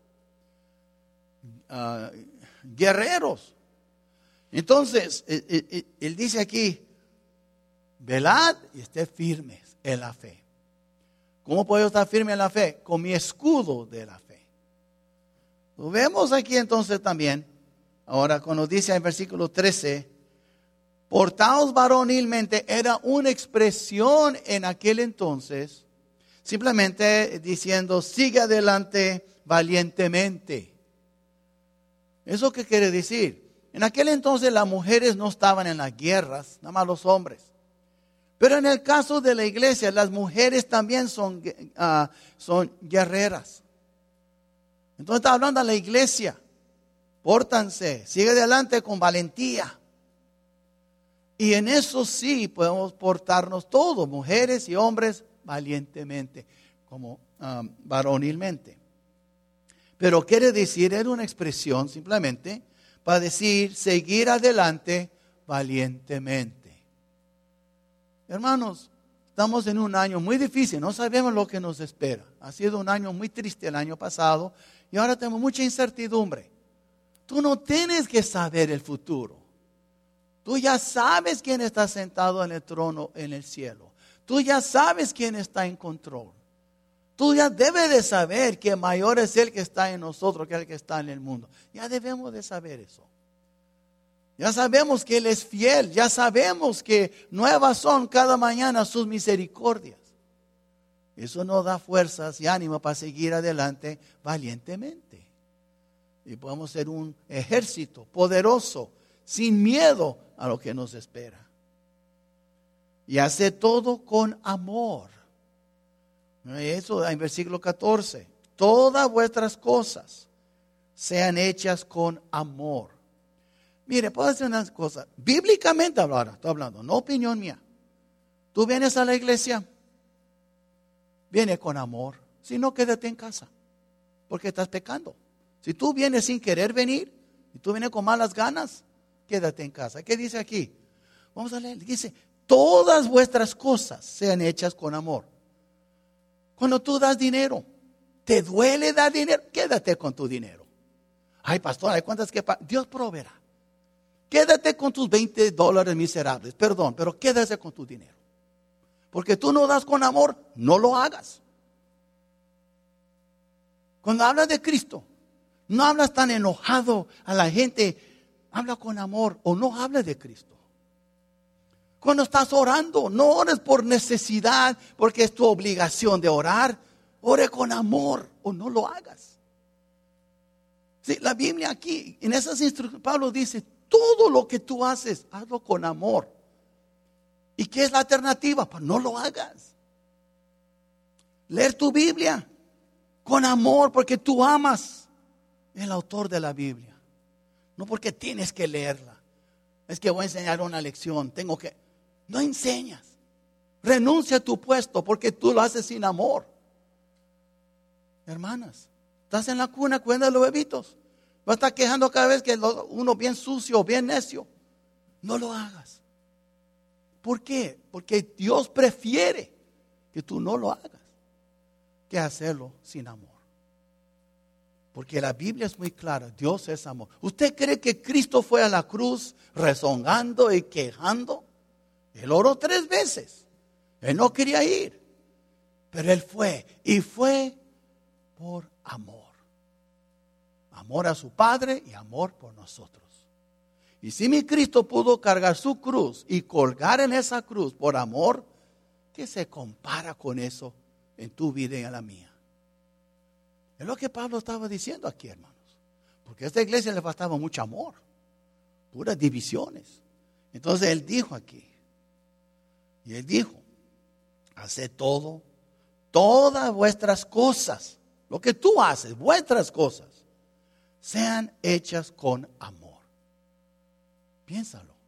Uh, guerreros. Entonces, él, él, él dice aquí, velad y esté firmes en la fe. ¿Cómo puedo estar firme en la fe? Con mi escudo de la fe. Lo vemos aquí entonces también, ahora cuando dice en versículo trece, portaos varonilmente, era una expresión en aquel entonces, simplemente diciendo, sigue adelante valientemente. ¿Eso qué quiere decir? En aquel entonces las mujeres no estaban en las guerras, nada más los hombres. Pero en el caso de la iglesia, las mujeres también son, uh, son guerreras. Entonces está hablando a la iglesia. Pórtanse, sigue adelante con valentía. Y en eso sí podemos portarnos todos, mujeres y hombres, valientemente, como um, varonilmente. Pero quiere decir, era una expresión simplemente para decir, seguir adelante valientemente. Hermanos, estamos en un año muy difícil, no sabemos lo que nos espera. Ha sido un año muy triste el año pasado y ahora tenemos mucha incertidumbre. Tú no tienes que saber el futuro. Tú ya sabes quién está sentado en el trono en el cielo. Tú ya sabes quién está en control. Tú ya debes de saber que mayor es el que está en nosotros que el que está en el mundo. Ya debemos de saber eso. Ya sabemos que Él es fiel. Ya sabemos que nuevas son cada mañana sus misericordias. Eso nos da fuerzas y ánimo para seguir adelante valientemente. Y podemos ser un ejército poderoso, sin miedo a lo que nos espera. y hace todo con amor. Eso en versículo catorce. Todas vuestras cosas sean hechas con amor. Mire, puedo decir una cosa. Bíblicamente ahora estoy hablando, no opinión mía. Tú vienes a la iglesia, viene con amor. Si no, quédate en casa, porque estás pecando. Si tú vienes sin querer venir, y tú vienes con malas ganas, quédate en casa. ¿Qué dice aquí? Vamos a leer. Dice, todas vuestras cosas sean hechas con amor. Cuando tú das dinero, ¿te duele dar dinero? Quédate con tu dinero. Ay, pastor, ¿hay cuántas que pa-? Dios proveerá. Quédate con tus veinte dólares miserables. Perdón, pero quédate con tu dinero. Porque tú no das con amor, no lo hagas. Cuando hablas de Cristo, no hablas tan enojado a la gente. Habla con amor o no hables de Cristo. Cuando estás orando, no ores por necesidad, porque es tu obligación de orar. Ore con amor o no lo hagas. Sí, la Biblia aquí, en esas instrucciones, Pablo dice, todo lo que tú haces, hazlo con amor. ¿Y qué es la alternativa? Pues no lo hagas. Leer tu Biblia con amor, porque tú amas el autor de la Biblia. No porque tienes que leerla. Es que voy a enseñar una lección, tengo que... No enseñas. Renuncia a tu puesto porque tú lo haces sin amor. Hermanas, estás en la cuna, cuida de los bebitos. Vas a estar quejando cada vez que uno bien sucio, bien necio. No lo hagas. ¿Por qué? Porque Dios prefiere que tú no lo hagas que hacerlo sin amor. Porque la Biblia es muy clara, Dios es amor. ¿Usted cree que Cristo fue a la cruz rezongando y quejando? Él oró tres veces. Él no quería ir, pero Él fue. Y fue por amor. Amor a su Padre y amor por nosotros. Y si mi Cristo pudo cargar su cruz y colgar en esa cruz por amor, ¿qué se compara con eso en tu vida y en la mía? Es lo que Pablo estaba diciendo aquí, hermanos. Porque a esta iglesia le faltaba mucho amor, puras divisiones. Entonces él dijo aquí, y él dijo, haced todo, todas vuestras cosas, lo que tú haces, vuestras cosas, sean hechas con amor. Piénsalo.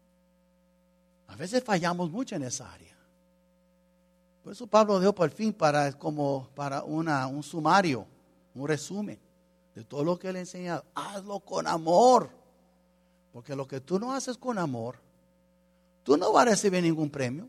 A veces fallamos mucho en esa área. Por eso Pablo dio por fin para, como para una, un sumario, un resumen de todo lo que él ha enseñado. Hazlo con amor. Porque lo que tú no haces con amor, tú no vas a recibir ningún premio.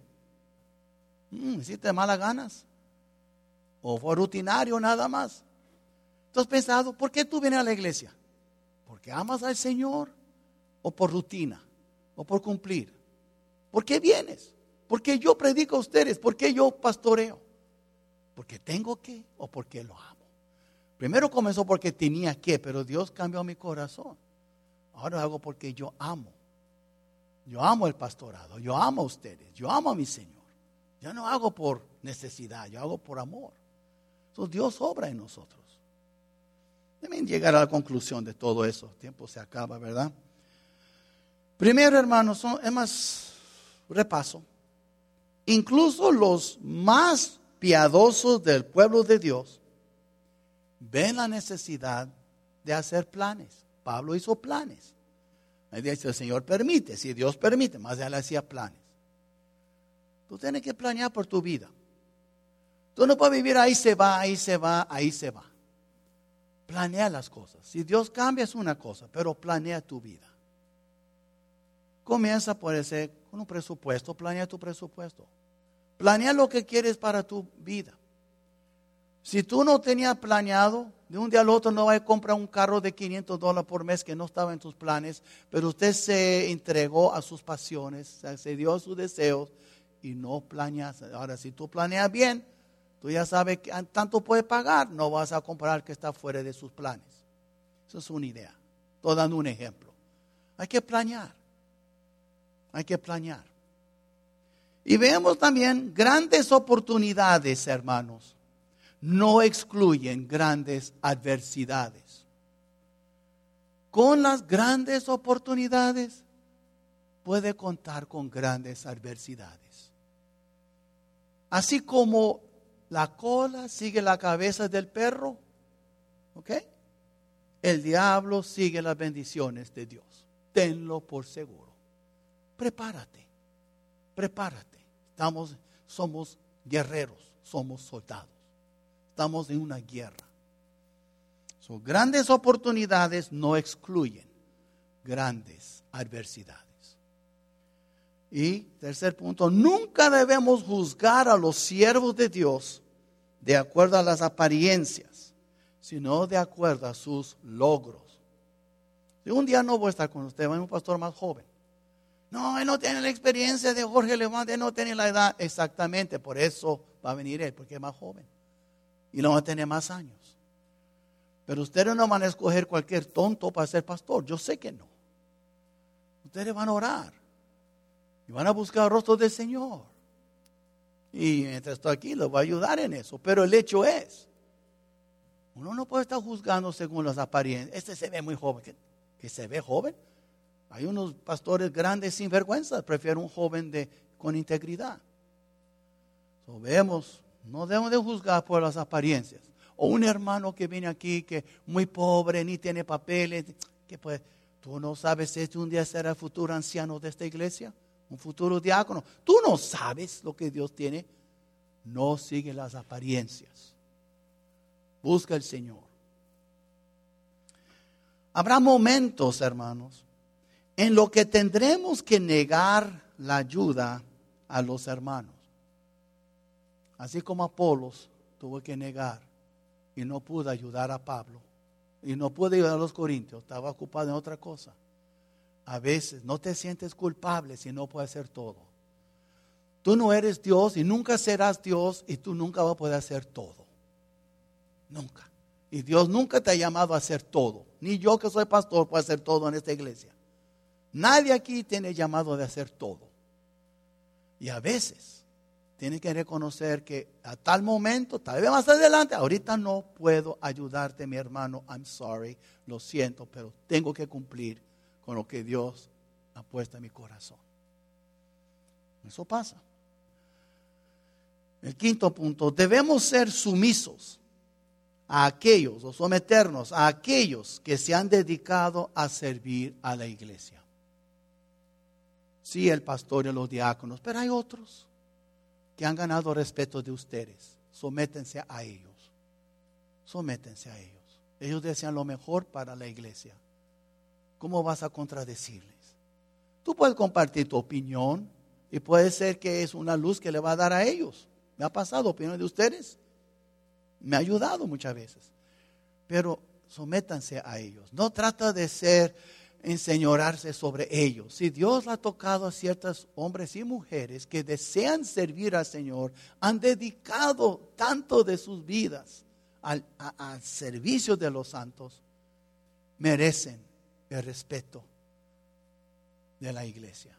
Mm, ¿hiciste malas ganas? ¿O fue rutinario nada más? ¿Tú has pensado, por qué tú vienes a la iglesia? ¿Porque amas al Señor? ¿O por rutina? ¿O por cumplir? ¿Por qué vienes? ¿Por qué yo predico a ustedes? ¿Por qué yo pastoreo? ¿Porque tengo que o porque lo amo? Primero comenzó porque tenía que, pero Dios cambió mi corazón. Ahora hago porque yo amo. Yo amo el pastorado, yo amo a ustedes, yo amo a mi Señor. Yo no hago por necesidad, yo hago por amor. Entonces Dios obra en nosotros. Deben llegar a la conclusión de todo eso. El tiempo se acaba, ¿verdad? Primero, hermanos, son, es más repaso. Incluso los más piadosos del pueblo de Dios ven la necesidad de hacer planes. Pablo hizo planes. Ahí dice, el Señor permite, si Dios permite, más allá le hacía planes. Tú tienes que planear por tu vida. Tú no puedes vivir ahí se va, ahí se va, ahí se va. Planea las cosas. Si Dios cambia es una cosa, pero planea tu vida. Comienza por ese, con un presupuesto, planea tu presupuesto. Planea lo que quieres para tu vida. Si tú no tenías planeado, de un día al otro no vas a comprar un carro de quinientos dólares por mes que no estaba en tus planes, pero usted se entregó a sus pasiones, se dio a sus deseos y no planeas. Ahora, si tú planeas bien, tú ya sabes que tanto puedes pagar, no vas a comprar que está fuera de sus planes. Eso es una idea. Estoy dando un ejemplo. Hay que planear. Hay que planear. Y vemos también grandes oportunidades, hermanos. No excluyen grandes adversidades. Con las grandes oportunidades puede contar con grandes adversidades. Así como la cola sigue la cabeza del perro, ¿ok? El diablo sigue las bendiciones de Dios. Tenlo por seguro. Prepárate, prepárate. Estamos, somos guerreros, somos soldados. Estamos en una guerra. So, grandes oportunidades no excluyen grandes adversidades. Y tercer punto, nunca debemos juzgar a los siervos de Dios de acuerdo a las apariencias, sino de acuerdo a sus logros. Si un día no voy a estar con usted, va a ser un pastor más joven. No, él no tiene la experiencia de Jorge Levante, él no tiene la edad. Exactamente, por eso va a venir él, porque es más joven. Y no va a tener más años. Pero ustedes no van a escoger cualquier tonto para ser pastor. Yo sé que no. Ustedes van a orar. Y van a buscar el rostro del Señor. Y mientras estoy aquí, les voy a ayudar en eso. Pero el hecho es, uno no puede estar juzgando según las apariencias. Este se ve muy joven. ¿Qué, que se ve joven? Hay unos pastores grandes sin vergüenza. Prefiero un joven de, con integridad. So, vemos, no debemos de juzgar por las apariencias. O un hermano que viene aquí que muy pobre, ni tiene papeles. Que pues, tú no sabes si este un día será el futuro anciano de esta iglesia. Un futuro diácono. Tú no sabes lo que Dios tiene. No sigue las apariencias. Busca al Señor. Habrá momentos, hermanos, en los que tendremos que negar la ayuda a los hermanos. Así como Apolos tuvo que negar y no pudo ayudar a Pablo. Y no pudo ayudar a los corintios. Estaba ocupado en otra cosa. A veces no te sientes culpable si no puedes hacer todo. Tú no eres Dios y nunca serás Dios y tú nunca vas a poder hacer todo. Nunca. Y Dios nunca te ha llamado a hacer todo. Ni yo que soy pastor puedo hacer todo en esta iglesia. Nadie aquí tiene llamado de hacer todo. Y a veces tienes que reconocer que a tal momento, tal vez más adelante, ahorita no puedo ayudarte, mi hermano. I'm sorry, lo siento, pero tengo que cumplir con lo que Dios ha puesto en mi corazón. Eso pasa. El quinto punto, debemos ser sumisos a aquellos, o someternos a aquellos que se han dedicado a servir a la iglesia. Sí, el pastor y los diáconos, pero hay otros que han ganado respeto de ustedes. Sométense a ellos. Sométense a ellos. Ellos desean lo mejor para la iglesia. ¿Cómo vas a contradecirles? Tú puedes compartir tu opinión y puede ser que es una luz que le va a dar a ellos. Me ha pasado opinión de ustedes. Me ha ayudado muchas veces. Pero sométanse a ellos. No trata de ser, enseñorarse sobre ellos. Si Dios ha tocado a ciertos hombres y mujeres que desean servir al Señor, han dedicado tanto de sus vidas al, a, al servicio de los santos, merecen el respeto de la iglesia.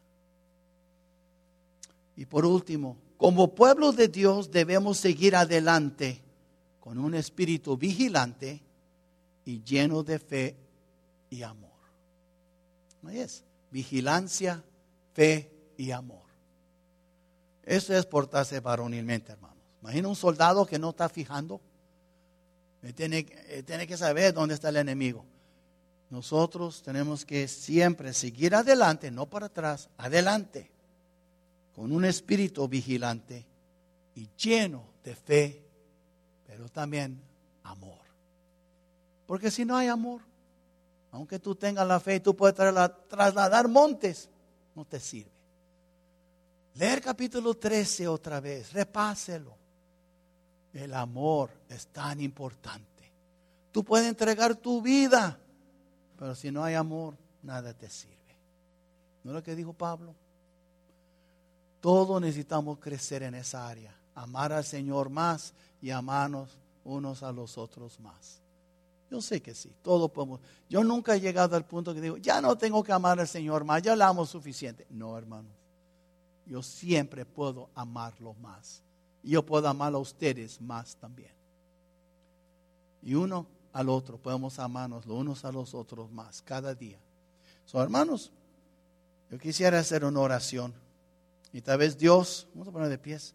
Y por último, como pueblo de Dios debemos seguir adelante con un espíritu vigilante y lleno de fe y amor. ¿No es? Vigilancia, fe y amor. Eso es portarse varonilmente, hermanos. Imagina un soldado que no está fijando. Él tiene, él tiene que saber dónde está el enemigo. Nosotros tenemos que siempre seguir adelante, no para atrás, adelante, con un espíritu vigilante y lleno de fe, pero también amor. Porque si no hay amor, aunque tú tengas la fe y tú puedes trasladar montes, no te sirve. Leer capítulo trece otra vez, repáselo. El amor es tan importante. Tú puedes entregar tu vida, pero si no hay amor, nada te sirve. ¿No es lo que dijo Pablo? Todos necesitamos crecer en esa área. Amar al Señor más y amarnos unos a los otros más. Yo sé que sí, todos podemos. Yo nunca he llegado al punto que digo, ya no tengo que amar al Señor más, ya le amo suficiente. No, hermanos. Yo siempre puedo amarlo más. Y yo puedo amarlo a ustedes más también. Y uno al otro, podemos amarnos los unos a los otros más, cada día. So, hermanos, yo quisiera hacer una oración. Y tal vez Dios, vamos a poner de pies.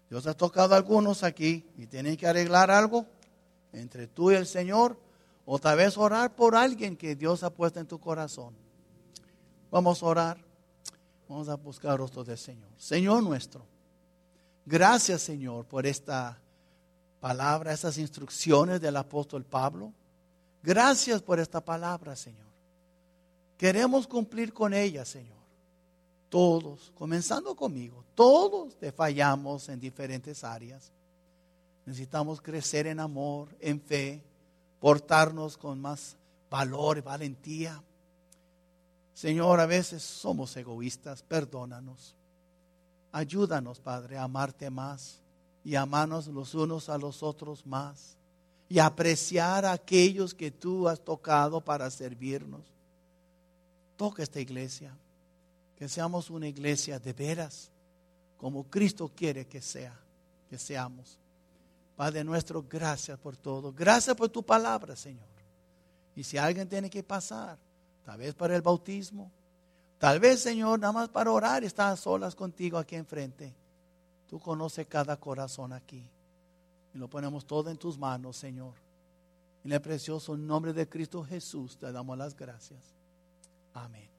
Dios ha tocado a algunos aquí y tienen que arreglar algo entre tú y el Señor, o tal vez orar por alguien que Dios ha puesto en tu corazón. Vamos a orar. Vamos a buscar el rostro del Señor. Señor nuestro, gracias, Señor, por esta palabra, estas instrucciones del apóstol Pablo. Gracias por esta palabra, Señor. Queremos cumplir con ella, Señor. Todos, comenzando conmigo, todos te fallamos en diferentes áreas. Necesitamos crecer en amor, en fe, portarnos con más valor y valentía. Señor, a veces somos egoístas, perdónanos. Ayúdanos, Padre, a amarte más y amarnos los unos a los otros más y apreciar a aquellos que tú has tocado para servirnos. Toca esta iglesia, que seamos una iglesia de veras, como Cristo quiere que sea, que seamos. Padre nuestro, gracias por todo. Gracias por tu palabra, Señor. Y si alguien tiene que pasar, tal vez para el bautismo, tal vez, Señor, nada más para orar y estar a solas contigo aquí enfrente. Tú conoces cada corazón aquí. Y lo ponemos todo en tus manos, Señor. En el precioso nombre de Cristo Jesús te damos las gracias. Amén.